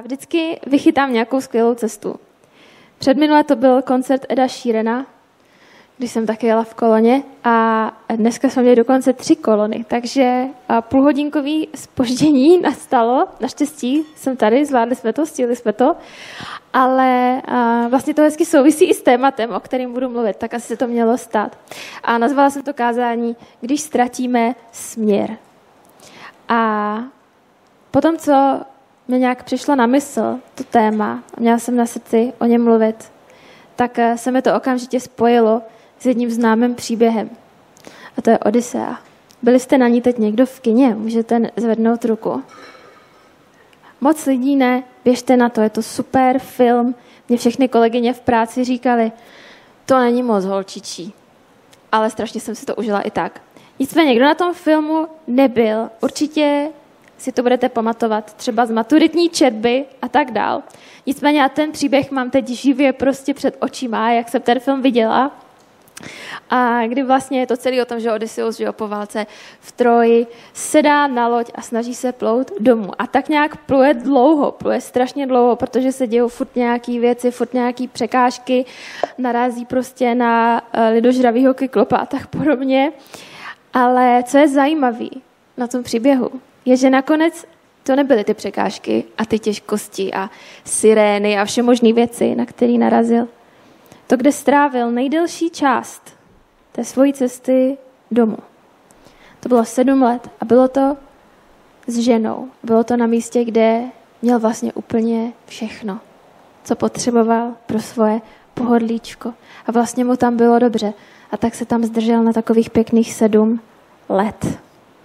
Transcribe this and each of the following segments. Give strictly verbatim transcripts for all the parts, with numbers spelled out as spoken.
vždycky vychytám nějakou skvělou cestu. Předminule to byl koncert Eda Sheerana, když jsem taky jela v koloně a dneska jsme měli dokonce tři kolony, takže půlhodinkový zpoždění nastalo. Naštěstí jsem tady, zvládli jsme to, stihli jsme to, ale vlastně to hezky souvisí i s tématem, o kterém budu mluvit, tak asi se to mělo stát. A nazvala jsem to kázání Když ztratíme směr. A potom, co mi nějak přišlo na mysl, to téma, a měla jsem na srdci o něm mluvit, tak se mi to okamžitě spojilo s jedním známým příběhem. A to je Odysea. Byli jste na ní teď někdo v kině? Můžete zvednout ruku. Moc lidí ne, běžte na to, je to super film. Mě všechny kolegyně v práci říkali, to není moc holčičí. Ale strašně jsem si to užila i tak. Nicméně, kdo na tom filmu nebyl, určitě si to budete pamatovat, třeba z maturitní četby a tak dál. Nicméně já ten příběh mám teď živě prostě před očima, jak jsem ten film viděla. A kdy vlastně je to celý o tom, že Odysseus, že jo, po válce v Troji sedá na loď a snaží se plout domů. A tak nějak pluje dlouho, pluje strašně dlouho, protože se dějou furt nějaký věci, furt nějaký překážky, narazí prostě na lidožravýho kyklopa a tak podobně. Ale co je zajímavé na tom příběhu, je, že nakonec to nebyly ty překážky a ty těžkosti a sirény a všemožné věci, na který narazil. To, kde strávil nejdelší část té svojí cesty domů. To bylo sedm let a bylo to s ženou. Bylo to na místě, kde měl vlastně úplně všechno, co potřeboval pro svoje pohodlíčko. A vlastně mu tam bylo dobře. A tak se tam zdržel na takových pěkných sedm let.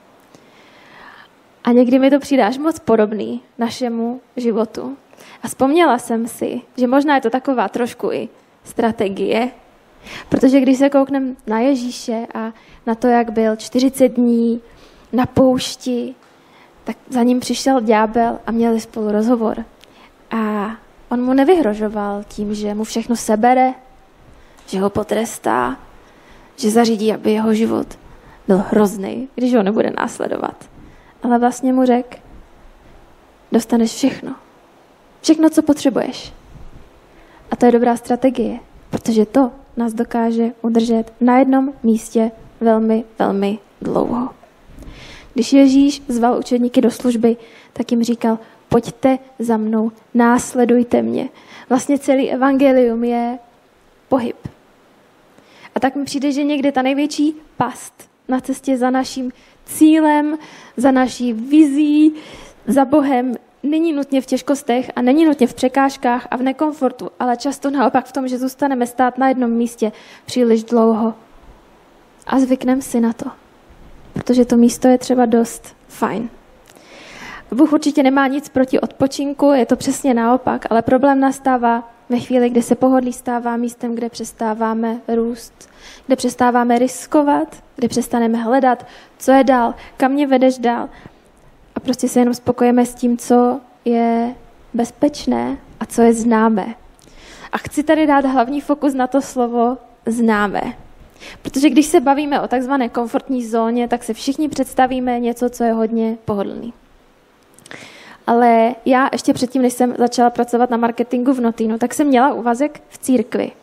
A někdy mi to přijde až moc podobný našemu životu. A vzpomněla jsem si, že možná je to taková trošku i strategie, protože když se koukneme na Ježíše a na to, jak byl čtyřicet dní na poušti, tak za ním přišel ďábel a měli spolu rozhovor. A on mu nevyhrožoval tím, že mu všechno sebere, že ho potrestá, že zařídí, aby jeho život byl hrozný, když ho nebude následovat. Ale vlastně mu řekl, dostaneš všechno. Všechno, co potřebuješ. A to je dobrá strategie, protože to nás dokáže udržet na jednom místě velmi, velmi dlouho. Když Ježíš zval učedníky do služby, tak jim říkal, pojďte za mnou, následujte mě. Vlastně celý evangelium je pohyb. A tak mi přijde, že někde ta největší past na cestě za naším cílem, za naší vizí, za Bohem, není nutně v těžkostech a není nutně v překážkách a v nekomfortu, ale často naopak v tom, že zůstaneme stát na jednom místě příliš dlouho. A zvykneme si na to, protože to místo je třeba dost fajn. Bůh určitě nemá nic proti odpočinku, je to přesně naopak, ale problém nastává ve chvíli, kdy se pohodlí stává místem, kde přestáváme růst, kde přestáváme riskovat, kde přestaneme hledat, co je dál, kam mě vedeš dál. A prostě se jenom spokojíme s tím, co je bezpečné a co je známé. A chci tady dát hlavní fokus na to slovo známé. Protože když se bavíme o takzvané komfortní zóně, tak se všichni představíme něco, co je hodně pohodlný. Ale já ještě předtím, než jsem začala pracovat na marketingu v Notinu, tak jsem měla úvazek v církvi.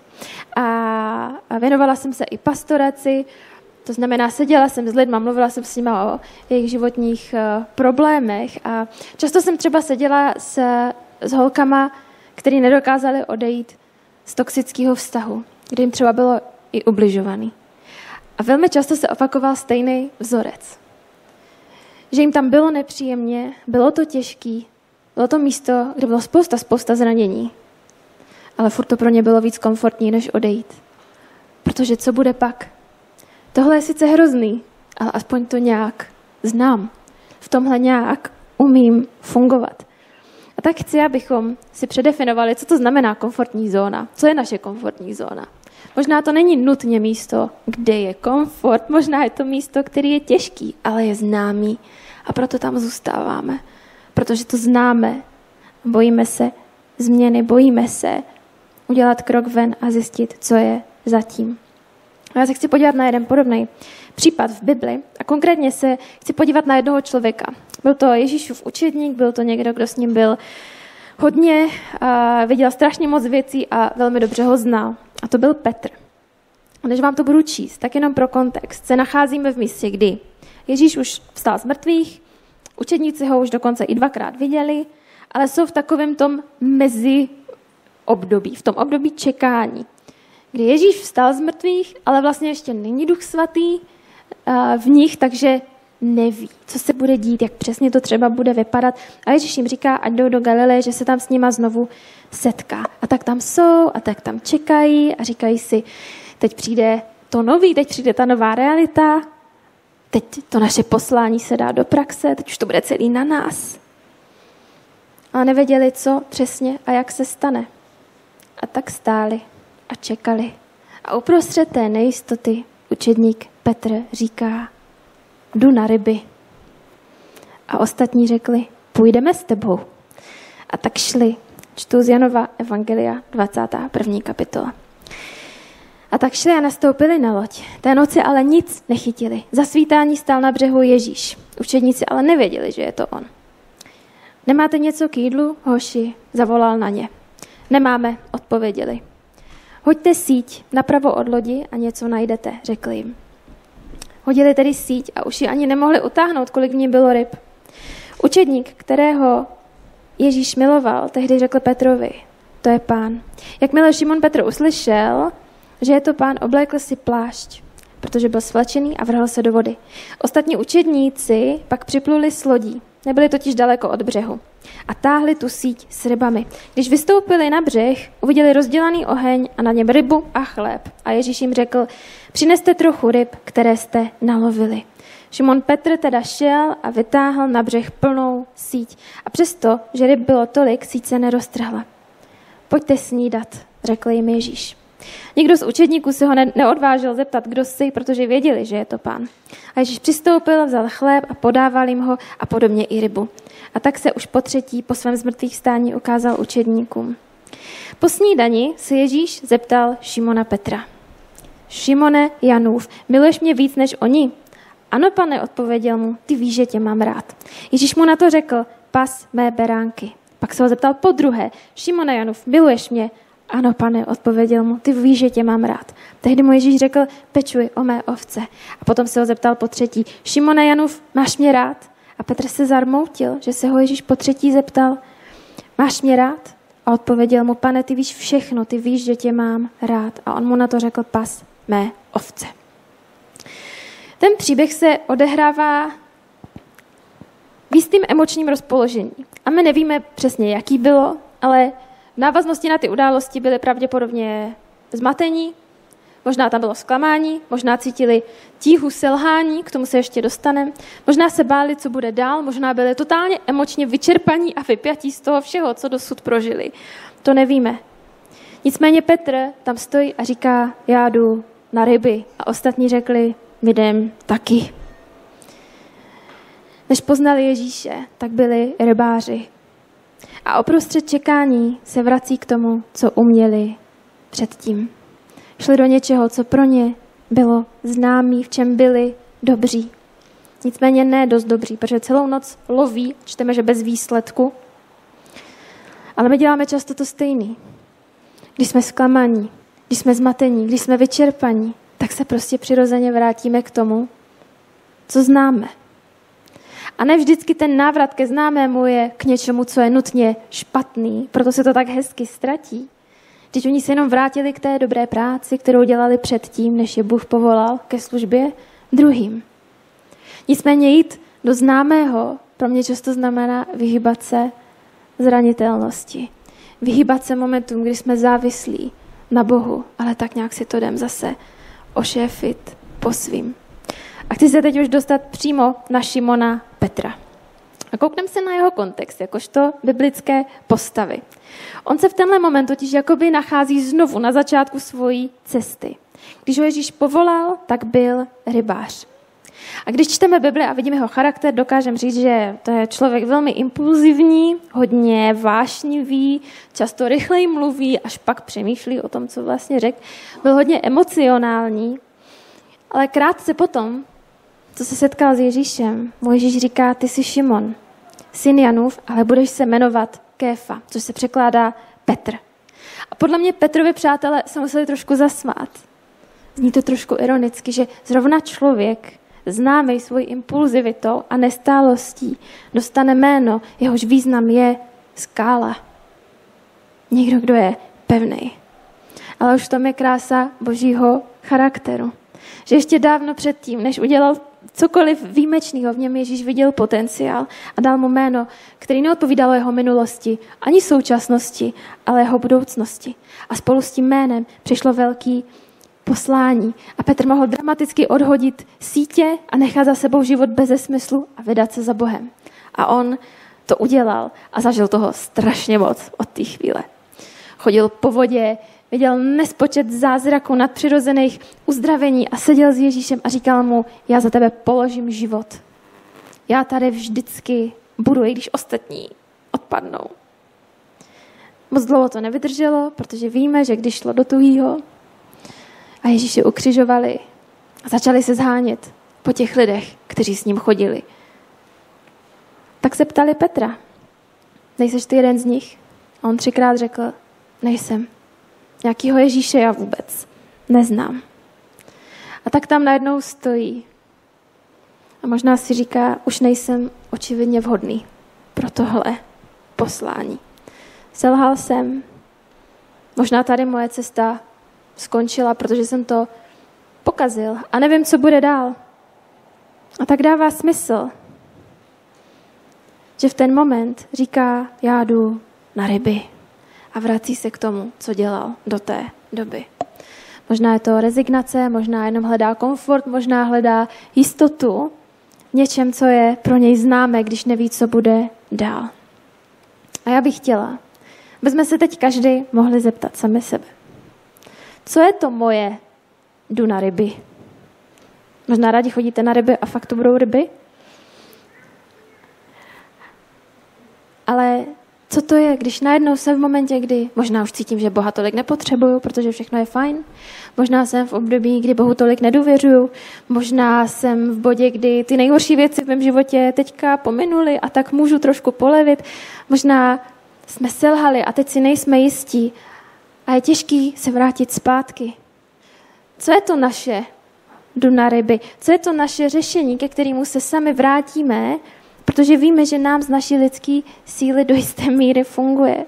A věnovala jsem se i pastoraci, to znamená, seděla jsem s lidma, mluvila jsem s nimi o jejich životních uh, problémech a často jsem třeba seděla s, s holkama, který nedokázali odejít z toxického vztahu, kde jim třeba bylo i ubližovaný. A velmi často se opakoval stejný vzorec. Že jim tam bylo nepříjemně, bylo to těžký, bylo to místo, kde bylo spousta, spousta zranění. Ale furt to pro ně bylo víc komfortní, než odejít. Protože co bude pak? Tohle je sice hrozný, ale aspoň to nějak znám. V tomhle nějak umím fungovat. A tak chci, abychom si předefinovali, co to znamená komfortní zóna. Co je naše komfortní zóna? Možná to není nutně místo, kde je komfort, možná je to místo, který je těžký, ale je známý. A proto tam zůstáváme. Protože to známe. Bojíme se změny, bojíme se udělat krok ven a zjistit, co je zatím. A já se chci podívat na jeden podobný případ v Bibli a konkrétně se chci podívat na jednoho člověka. Byl to Ježíšův učedník, byl to někdo, kdo s ním byl hodně, uh, viděl strašně moc věcí a velmi dobře ho znal. A to byl Petr. A než vám to budu číst, tak jenom pro kontext. Se nacházíme v místě, kdy Ježíš už vstal z mrtvých, učedníci ho už dokonce i dvakrát viděli, ale jsou v takovém tom mezi období, v tom období čekání, kdy Ježíš vstal z mrtvých, ale vlastně ještě není Duch Svatý uh, v nich, takže neví, co se bude dít, jak přesně to třeba bude vypadat. A Ježíš jim říká, ať jdou do Galileje, že se tam s nima znovu setká. A tak tam jsou, a tak tam čekají a říkají si, teď přijde to nový, teď přijde ta nová realita, teď to naše poslání se dá do praxe, teď už to bude celý na nás. A nevěděli, co přesně a jak se stane. A tak stáli a čekali. A uprostřed té nejistoty učedník Petr říká, jdu na ryby. A ostatní řekli, půjdeme s tebou. A tak šli. Čtu z Janova Evangelia dvacátá první kapitola. A tak šli a nastoupili na loď. Té noci ale nic nechytili. Za svítání stál na břehu Ježíš. Učedníci ale nevěděli, že je to on. Nemáte něco k jídlu, hoši? Zavolal na ně. Nemáme, odpověděli. Hoďte síť napravo od lodi a něco najdete, řekl jim. Hodili tedy síť a už ji ani nemohli utáhnout, kolik v ní bylo ryb. Učedník, kterého Ježíš miloval, tehdy řekl Petrovi, to je Pán. Jakmile Šimon Petr uslyšel, že je to Pán, oblékl si plášť, protože byl svlečený a vrhl se do vody. Ostatní učedníci pak připluli s lodí, nebyli totiž daleko od břehu a táhli tu síť s rybami. Když vystoupili na břeh, uviděli rozdělaný oheň a na něm rybu a chléb. A Ježíš jim řekl, přineste trochu ryb, které jste nalovili. Šimon Petr teda šel a vytáhl na břeh plnou síť. A přesto, že ryb bylo tolik, síť se neroztrhla. Pojďte snídat, řekl jim Ježíš. Nikdo z učedníků se ho ne- neodvážil zeptat, kdo jsi, protože věděli, že je to Pán. A Ježíš přistoupil, vzal chléb a podával jim ho a podobně i rybu. A tak se už po třetí po svém zmrtvých vstání ukázal učedníkům. Po snídani se Ježíš zeptal Šimona Petra. Šimone Janův, miluješ mě víc než oni? Ano, pane, odpověděl mu, ty víš, že tě mám rád. Ježíš mu na to řekl, pas mé beránky. Pak se ho zeptal po druhé, Šimone Janův, miluješ mě? Ano, pane, odpověděl mu, ty víš, že tě mám rád. Tehdy mu Ježíš řekl, pečuj o mé ovce. A potom se ho zeptal po třetí, Šimone Janův, máš mě rád? A Petr se zarmoutil, že se ho Ježíš po třetí zeptal, máš mě rád? A odpověděl mu, pane, ty víš všechno, ty víš, že tě mám rád. A on mu na to řekl, pas mé ovce. Ten příběh se odehrává v jistým emočním rozpoložení. A my nevíme přesně, jaký bylo, ale v návaznosti na ty události byly pravděpodobně zmatení, možná tam bylo zklamání, možná cítili tíhu selhání, k tomu se ještě dostaneme, možná se báli, co bude dál, možná byli totálně emočně vyčerpaní a vypjatí z toho všeho, co dosud prožili. To nevíme. Nicméně Petr tam stojí a říká, já jdu na ryby. A ostatní řekli, my jdem taky. Než poznali Ježíše, tak byli rybáři. A uprostřed čekání se vrací k tomu, co uměli předtím. Šli do něčeho, co pro ně bylo známý, v čem byli dobří. Nicméně ne dost dobří, protože celou noc loví, čteme, že bez výsledku. Ale my děláme často to stejný. Když jsme zklamaní, když jsme zmatení, když jsme vyčerpaní, tak se prostě přirozeně vrátíme k tomu, co známe. A ne vždycky ten návrat ke známému je k něčemu, co je nutně špatný, proto se to tak hezky ztratí. Když oni se jenom vrátili k té dobré práci, kterou dělali předtím, než je Bůh povolal ke službě druhým. Nicméně jít do známého pro mě často znamená vyhýbat se zranitelnosti. Vyhýbat se momentům, kdy jsme závislí na Bohu, ale tak nějak si to jdem zase ošéfit po svým. A chci se teď už dostat přímo na Šimona Petra. A koukneme se na jeho kontext, jakožto biblické postavy. On se v tenhle moment totiž jakoby nachází znovu na začátku svojí cesty. Když ho Ježíš povolal, tak byl rybář. A když čteme Bibli a vidíme jeho charakter, dokážeme říct, že to je člověk velmi impulzivní, hodně vášnivý, často rychleji mluví, až pak přemýšlí o tom, co vlastně řekl. Byl hodně emocionální, ale krátce potom, co se setkal s Ježíšem, mu Ježíš říká, ty jsi Šimon, syn Janův, ale budeš se jmenovat Kéfa, což se překládá Petr. A podle mě Petrovi přátelé se museli trošku zasmát. Zní to trošku ironicky, že zrovna člověk, známý svojí impulzivitou a nestálostí, dostane jméno, jehož význam je skála. Někdo, kdo je pevnej. Ale už v tom je krása božího charakteru. Že ještě dávno předtím, než udělal cokoliv výjimečného, v něm Ježíš viděl potenciál a dal mu jméno, který neodpovídalo jeho minulosti, ani současnosti, ale jeho budoucnosti. A spolu s tím jménem přišlo velký poslání. A Petr mohl dramaticky odhodit sítě a nechat za sebou život beze smyslu a vydat se za Bohem. A on to udělal a zažil toho strašně moc od té chvíle. Chodil po vodě, viděl nespočet zázraků nadpřirozených uzdravení a seděl s Ježíšem a říkal mu, já za tebe položím život. Já tady vždycky budu, i když ostatní odpadnou. Moc dlouho to nevydrželo, protože víme, že když šlo do tuhýho a Ježíše ukřižovali a začali se zhánět po těch lidech, kteří s ním chodili, tak se ptali Petra, nejseš ty jeden z nich? A on třikrát řekl, nejsem. Nějakýho Ježíše já vůbec neznám. A tak tam najednou stojí. A možná si říká, už nejsem očividně vhodný pro tohle poslání. Selhal jsem. Možná tady moje cesta skončila, protože jsem to pokazil a nevím, co bude dál. A tak dává smysl, že v ten moment říká, já jdu na ryby. A vrací se k tomu, co dělal do té doby. Možná je to rezignace, možná jenom hledá komfort, možná hledá jistotu v něčem, co je pro něj známé, když neví, co bude dál. A já bych chtěla, aby jsme se teď každý mohli zeptat sami sebe. Co je to moje jdu na ryby? Možná rádi chodíte na ryby a fakt to budou ryby? Ale co to je, když najednou jsem v momentě, kdy možná už cítím, že Boha tolik nepotřebuju, protože všechno je fajn. Možná jsem v období, kdy Bohu tolik nedůvěřuju. Možná jsem v bodě, kdy ty nejhorší věci v mém životě teďka pominuly a tak můžu trošku polevit. Možná jsme selhali a teď si nejsme jistí a je těžký se vrátit zpátky. Co je to naše jdu na ryby? Co je to naše řešení, ke kterému se sami vrátíme, protože víme, že nám z naší lidské síly do jisté míry funguje.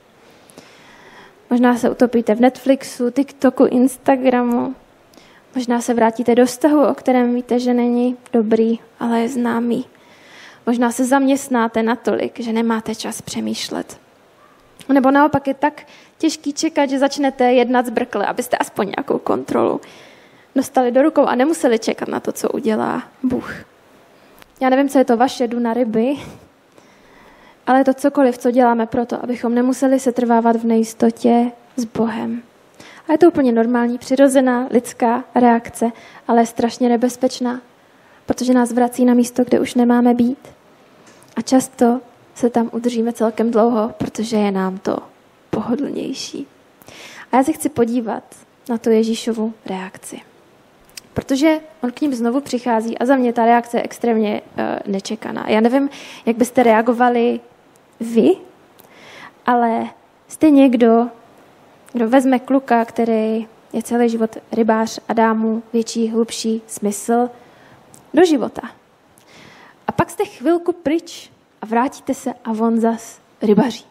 Možná se utopíte v Netflixu, TikToku, Instagramu. Možná se vrátíte do vztahu, o kterém víte, že není dobrý, ale je známý. Možná se zaměstnáte natolik, že nemáte čas přemýšlet. Nebo naopak je tak těžký čekat, že začnete jednat zbrkle, abyste aspoň nějakou kontrolu dostali do rukou a nemuseli čekat na to, co udělá Bůh. Já nevím, co je to vaše jdu na ryby, ale je to cokoliv, co děláme proto, abychom nemuseli se trvávat v nejistotě s Bohem. A je to úplně normální, přirozená lidská reakce, ale je strašně nebezpečná, protože nás vrací na místo, kde už nemáme být. A často se tam udržíme celkem dlouho, protože je nám to pohodlnější. A já se chci podívat na tu Ježíšovu reakci. Protože on k ním znovu přichází a za mě ta reakce je extrémně uh, nečekaná. Já nevím, jak byste reagovali vy, ale jste někdo, kdo vezme kluka, který je celý život rybář a dá mu větší, hlubší smysl do života. A pak jste chvilku pryč a vrátíte se a on zas rybaří.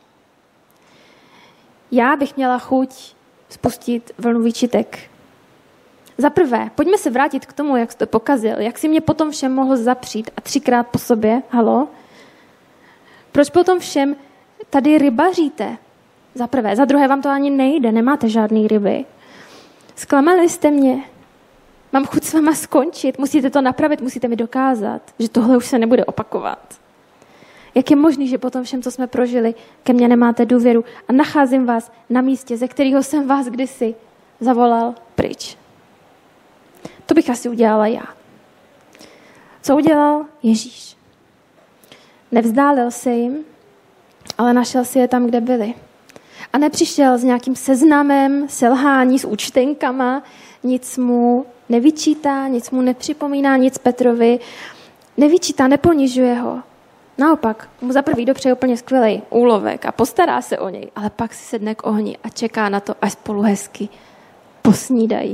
Já bych měla chuť spustit vlnu výčitek. Za prvé, pojďme se vrátit k tomu, jak jsi to pokazil, jak si mě potom všem mohl zapřít a třikrát po sobě, halo? Proč potom všem tady rybaříte? Za prvé, za druhé vám to ani nejde, nemáte žádný ryby. Zklamali jste mě. Mám chuť s váma skončit, musíte to napravit, musíte mi dokázat, že tohle už se nebude opakovat. Jak je možný, že potom všem, co jsme prožili, ke mně nemáte důvěru a nacházím vás na místě, ze kterého jsem vás kdysi zavolal pryč. To bych asi udělala já. Co udělal Ježíš? Nevzdálil se jim, ale našel si je tam, kde byli. A nepřišel s nějakým seznamem, selhání, s účtenkama, nic mu nevyčítá, nic mu nepřipomíná, nic Petrovi nevyčítá, neponižuje ho. Naopak, mu za prvý dopřeje úplně skvělý úlovek a postará se o něj, ale pak si sedne k ohni a čeká na to, až spolu hezky posnídají.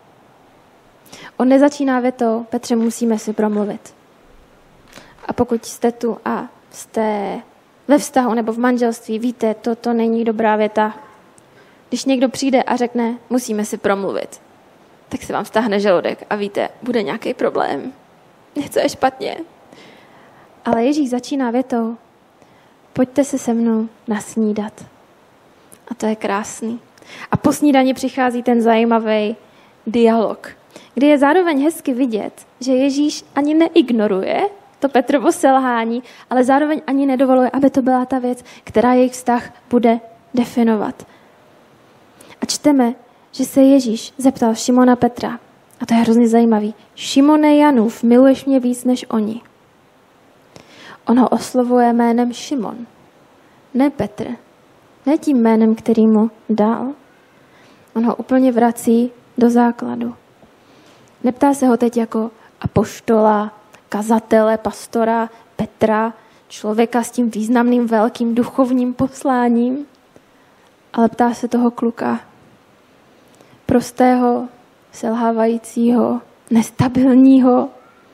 On nezačíná větou, Petře, musíme si promluvit. A pokud jste tu a jste ve vztahu nebo v manželství, víte, to, to není dobrá věta. Když někdo přijde a řekne, musíme si promluvit, tak se vám stáhne žaludek a víte, bude nějaký problém. Něco je špatně. Ale Ježíš začíná větou, pojďte se se mnou nasnídat. A to je krásný. A po snídani přichází ten zajímavý dialog, kdy je zároveň hezky vidět, že Ježíš ani neignoruje to Petrovo selhání, ale zároveň ani nedovoluje, aby to byla ta věc, která jejich vztah bude definovat. A čteme, že se Ježíš zeptal Šimona Petra, a to je hrozně zajímavý, Šimone Janův, miluješ mě víc než oni? On ho oslovuje jménem Šimon, ne Petr, ne tím jménem, který mu dal. On ho úplně vrací do základu. Neptá se ho teď jako apoštola, kazatele, pastora, Petra, člověka s tím významným velkým duchovním posláním, ale ptá se toho kluka, prostého, selhávajícího, nestabilního,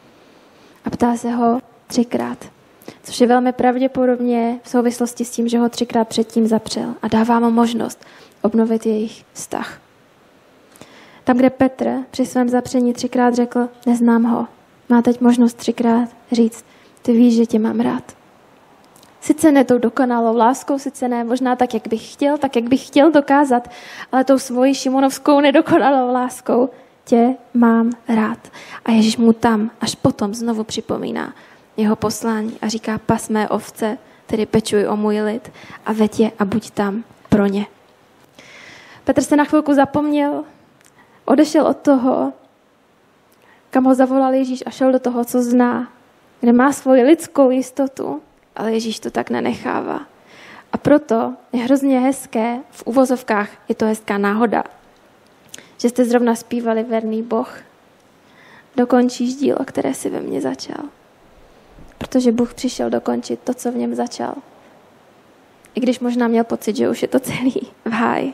a ptá se ho třikrát. Což je velmi pravděpodobně v souvislosti s tím, že ho třikrát předtím zapřel a dává mu možnost obnovit jejich vztah. Tam, kde Petr při svém zapření třikrát řekl, neznám ho, má teď možnost třikrát říct, ty víš, že tě mám rád. Sice ne tou dokonalou láskou, sice ne možná tak, jak bych chtěl, tak, jak bych chtěl dokázat, ale tou svojí šimonovskou nedokonalou láskou tě mám rád. A Ježíš mu tam až potom znovu připomíná jeho poslání a říká, pas mé ovce, tedy pečuj o můj lid a veď je a buď tam pro ně. Petr se na chvilku zapomněl, odešel od toho, kam ho zavolal Ježíš a šel do toho, co zná, kde má svoji lidskou jistotu, ale Ježíš to tak nenechává. A proto je hrozně hezké, v uvozovkách je to hezká náhoda, že jste zrovna zpívali Verný Boh, dokončíš dílo, které si ve mně začal. Protože Bůh přišel dokončit to, co v něm začal. I když možná měl pocit, že už je to celý v háji.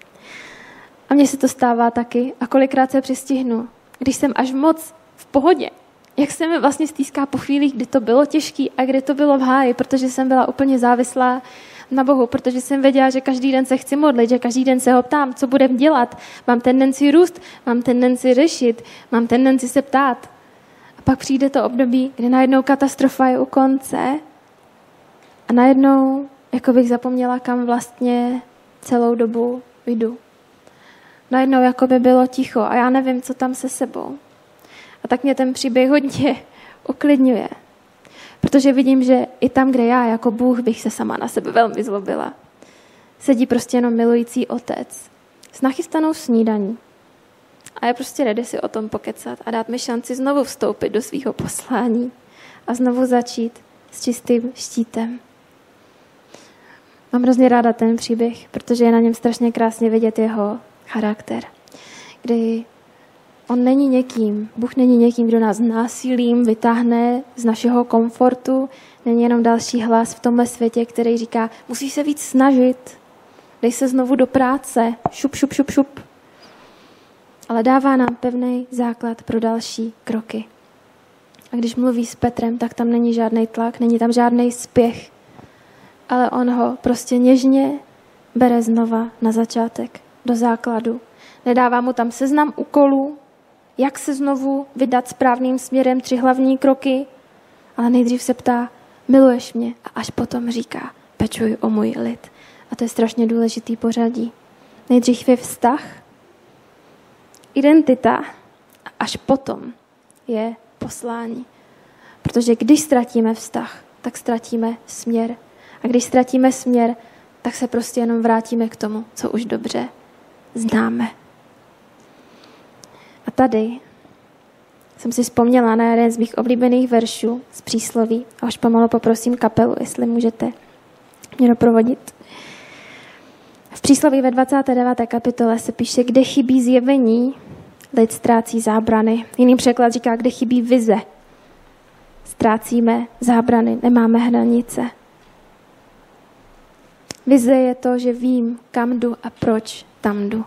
A mně se to stává taky a kolikrát se přistihnu, když jsem až moc v pohodě, jak se mi vlastně stýská po chvílích, kdy to bylo těžké a kdy to bylo v háji, protože jsem byla úplně závislá na Bohu, protože jsem věděla, že každý den se chci modlit, že každý den se ho ptám, co budem dělat. Mám tendenci růst, mám tendenci řešit, mám tendenci se ptát. A pak přijde to období, kdy najednou katastrofa je u konce a najednou jako bych zapomněla, kam vlastně celou dobu jdu. Najednou jako by bylo ticho a já nevím, co tam se sebou. A tak mě ten příběh hodně uklidňuje. Protože vidím, že i tam, kde já jako Bůh bych se sama na sebe velmi zlobila, sedí prostě jenom milující otec s nachystanou snídaní. A je prostě ready si o tom pokecat a dát mi šanci znovu vstoupit do svého poslání a znovu začít s čistým štítem. Mám hrozně ráda ten příběh, protože je na něm strašně krásně vidět jeho charakter. Kdy on není někým, Bůh není někým, kdo nás násilím vytáhne z našeho komfortu, není jenom další hlas v tomhle světě, který říká, musíš se víc snažit, dej se znovu do práce, šup, šup, šup, šup. Ale dává nám pevný základ pro další kroky. A když mluví s Petrem, tak tam není žádný tlak, není tam žádný spěch, ale on ho prostě něžně bere znova na začátek, do základu. Nedává mu tam seznam úkolů, jak se znovu vydat správným směrem, tři hlavní kroky, ale nejdřív se ptá, miluješ mě? A až potom říká, pečuj o můj lid. A to je strašně důležitý pořadí. Nejdřív je vztah, identita a až potom je poslání. Protože když ztratíme vztah, tak ztratíme směr. A když ztratíme směr, tak se prostě jenom vrátíme k tomu, co už dobře známe. A tady jsem si vzpomněla na jeden z mých oblíbených veršů z přísloví. A už pomalu poprosím kapelu, jestli můžete mě doprovodit. V přísloví ve dvacáté deváté kapitole se píše, kde chybí zjevení, lid ztrácí zábrany. Jiný překlad říká, kde chybí vize, ztrácíme zábrany, nemáme hranice. Vize je to, že vím, kam jdu a proč tam jdu.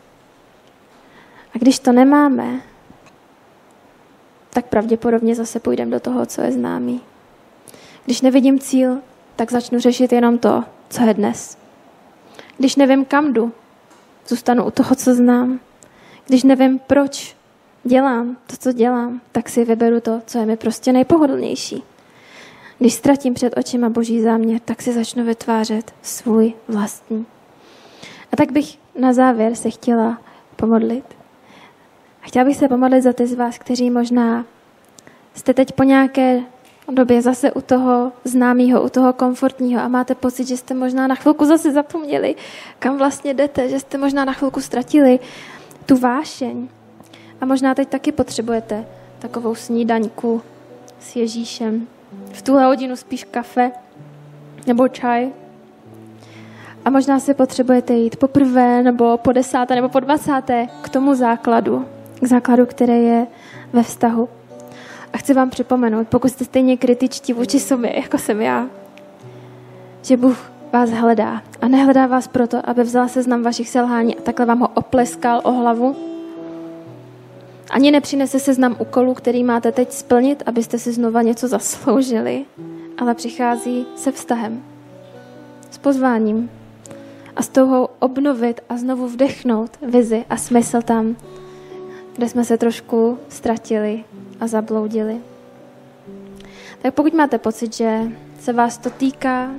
A když to nemáme, tak pravděpodobně zase půjdeme do toho, co je známý. Když nevidím cíl, tak začnu řešit jenom to, co je dnes. Když nevím, kam jdu, zůstanu u toho, co znám. Když nevím, proč dělám to, co dělám, tak si vyberu to, co je mi prostě nejpohodlnější. Když ztratím před očima Boží záměr, tak si začnu vytvářet svůj vlastní. A tak bych na závěr se chtěla pomodlit. A chtěla bych se pomodlit za ty z vás, kteří možná jste teď po nějaké době zase u toho známého, u toho komfortního a máte pocit, že jste možná na chvilku zase zapomněli, kam vlastně jdete, že jste možná na chvilku ztratili tu vášeň. A možná teď taky potřebujete takovou snídaňku s Ježíšem. V tuhle hodinu spíš kafe nebo čaj. A možná si potřebujete jít poprvé nebo po desáté nebo po dvacáté k tomu základu, k základu, který je ve vztahu. A chci vám připomenout, pokud jste stejně kritičtí vůči sobě, jako jsem já, že Bůh vás hledá. A nehledá vás proto, aby vzal seznam vašich selhání a takhle vám ho opleskal o hlavu. Ani nepřinese seznam úkolů, který máte teď splnit, abyste si znova něco zasloužili, ale přichází se vztahem, s pozváním a s touhou obnovit a znovu vdechnout vizi a smysl tam, kde jsme se trošku ztratili a zabloudili. Tak pokud máte pocit, že se vás to týká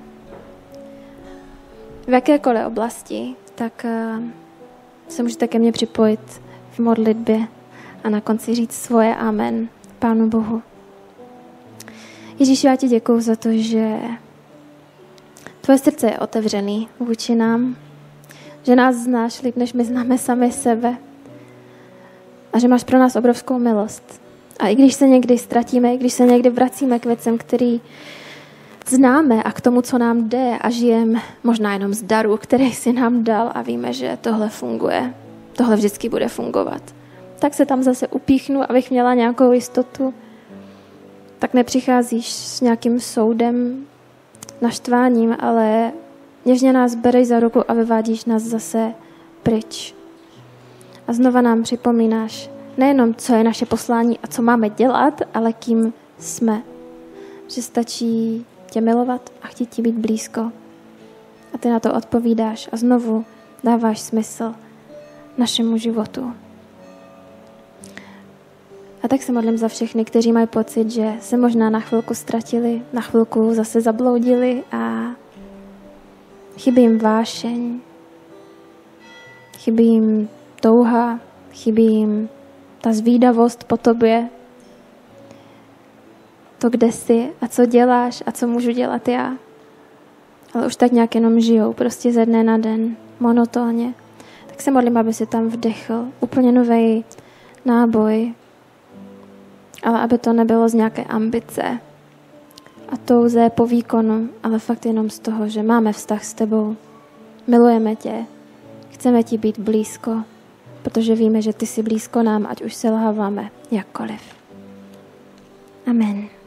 v jakékoliv oblasti, tak se můžete ke mně připojit v modlitbě a na konci říct svoje amen Pánu Bohu. Ježíši, já ti děkuju za to, že tvoje srdce je otevřený vůči nám, že nás znáš líp, než my známe sami sebe a že máš pro nás obrovskou milost. A i když se někdy ztratíme, i když se někdy vracíme k věcem, který známe a k tomu, co nám jde a žijeme možná jenom z daru, který si nám dal a víme, že tohle funguje, tohle vždycky bude fungovat, tak se tam zase upíchnu, abych měla nějakou jistotu, tak nepřicházíš s nějakým soudem, naštváním, ale něžně nás bereš za ruku a vyvádíš nás zase pryč. A znova nám připomínáš nejenom, co je naše poslání a co máme dělat, ale kým jsme. Že stačí tě milovat a chtít ti být blízko. A ty na to odpovídáš a znovu dáváš smysl našemu životu. A tak se modlím za všechny, kteří mají pocit, že se možná na chvilku ztratili, na chvilku zase zabloudili a chybí jim vášeň, chybí jim touha, chybí jim ta zvídavost po tobě, to, kde jsi a co děláš a co můžu dělat já. Ale už tak nějak jenom žijou, prostě ze dne na den, monotónně. Tak se modlím, aby si tam vdechl úplně nový náboj, ale aby to nebylo z nějaké ambice a touze po výkonu, ale fakt jenom z toho, že máme vztah s tebou. Milujeme tě, chceme ti být blízko, protože víme, že ty jsi blízko nám, ať už selháváme jakkoliv. Amen.